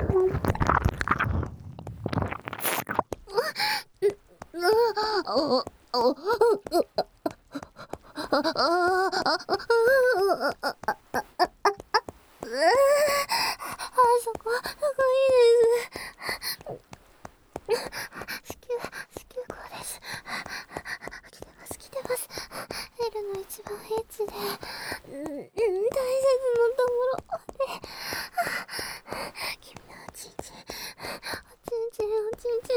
そこいいです。子宮口です。来てます。L の一番エッチで、大切なところで、君のおちんちん、おちんち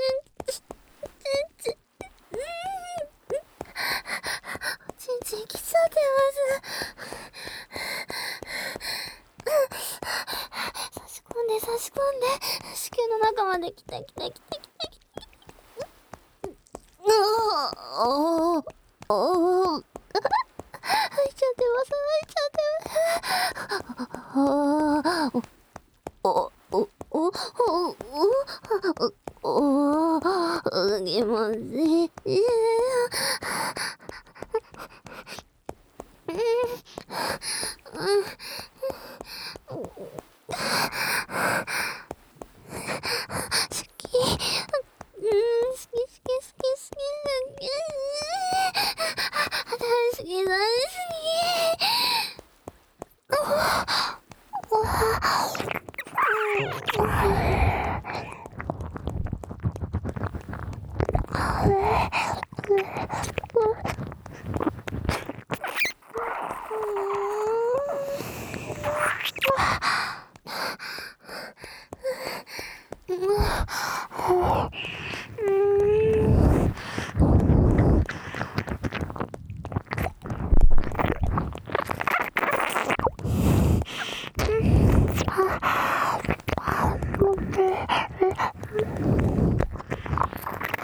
ん来ちゃってます。差し込んで、子宮の中まで来た。入っちゃってます。気持ちいい。大好き。